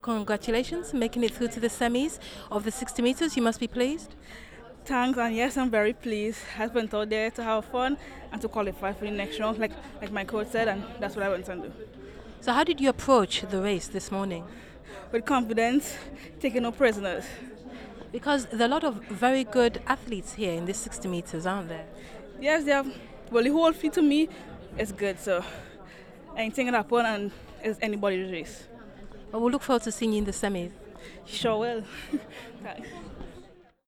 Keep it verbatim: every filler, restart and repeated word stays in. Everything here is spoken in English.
Congratulations, making it through to the semis of the sixty meters. You must be pleased. Thanks, and yes, I'm very pleased. I went out there to have fun and to qualify for the next round, like like my coach said, and that's what I went and do. So, how did you approach the race this morning? With confidence, taking no prisoners. Because there are a lot of very good athletes here in this sixty meters, aren't there? Yes, they have. Well, the whole field to me is good, so anything can happen, and it's anybody's race. But we'll look forward to seeing you in the semis. Sure will. Thanks.